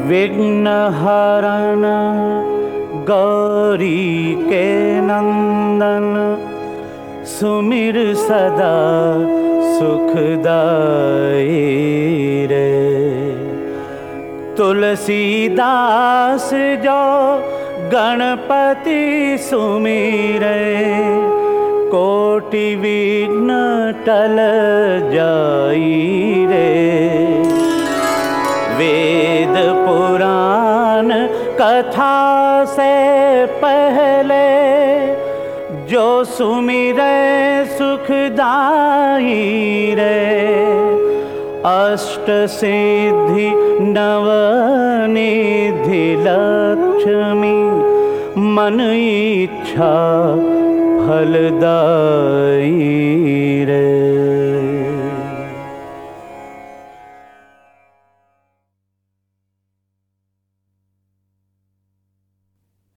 विघ्नहरण गौरी के नंदन, सुमिर सदा सुखदाई रे। तुलसीदास जो गणपति सुमिरे, कोटि विघ्न टल जाई रे। वेद पुराण कथा से पहले, जो सुमिरे सुखदाई रे। अष्ट सिद्धि नवनिधि लक्ष्मी, मन इच्छा फलदाई